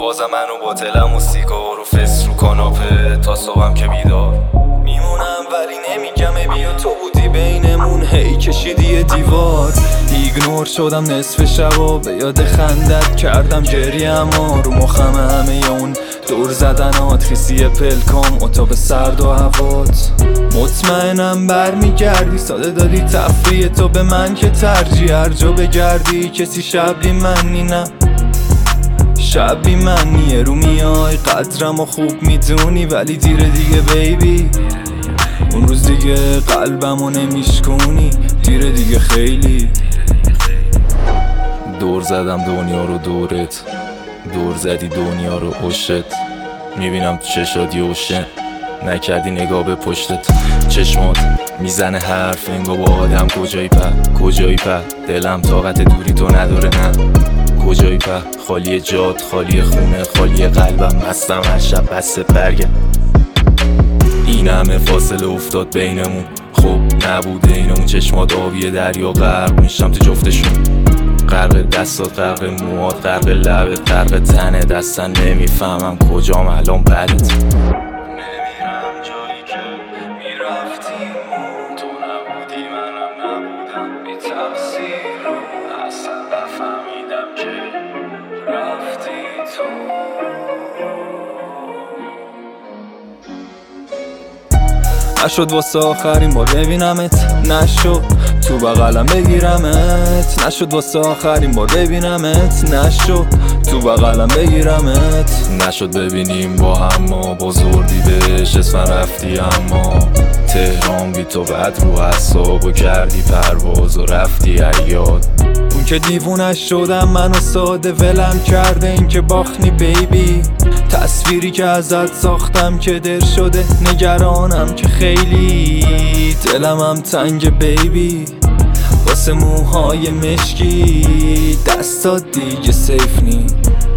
بازم منو با تلم و سیگار و فس رو کاناپه تا صبحم که بیدار میمونم، ولی نمیگم بیا تو بودی بینمون، هی کشیدی دیوار. ایگنور شدم نصف شبا، به یاد خندت کردم گریه، اما رو مخم همه اون دور زدنات، خیسی پلکام، اتاق سرد و هوات. مطمئنم برمیگردی، ساده دادی تفریح تو به من که ترجیح هر جا بگردی. کسی شبی منی، نه شبی منیه، رو میای قدرم و خوب میدونی، ولی دیره دیگه بیبی. اون روز دیگه قلبمو نمیشکونی، دیره دیگه خیلی. دور زدم دنیا رو دورت، دور زدی دنیا رو عشت. میبینم تو چشات اوشن، نکردی نگاه به پشتت. چشمات میزنه حرف انگار با آدم کجایی پر دلم طاقت دوری تو نداره، نه کجایی پر خالی جات، خالی خونه، خالی قلبم، مستم هر شب بسته برگرد. این همه فاصله افتاد بینمون، خب نبوده اینمون. چشمات آبی دریا غرق میشم تو جفتشون، غرق دستات، غرق موات، غرق لبت، غرق تنه دستن. نمیفهمم کجام الان بعدت. نمیرم جایی که میرفتی، تو نبودی منم نبودم، بی تفسیر رو اصلا نفهمیدم که رفتی تو. نشد واسه آخرین بار ببینمت، نشد تو بغلم بگیرمت، نشد واسه آخرین بار ببینمت، نشد تو بغلم بگیرمت. نشد ببینیم با هم، ما بزردی بهش اسم رفتی، اما تهران بی تو بد رو حساب و کردی پرواز و رفتی یاد. اون که دیوونش شدم منو ساده ولم کرده، این که باخنی بیبی. تصویری که ازت ساختم که در شده، نگرانم که خیلی دلم هم تنگ بیبی. واسه موهای مشکی دستات دیگه سیف نی.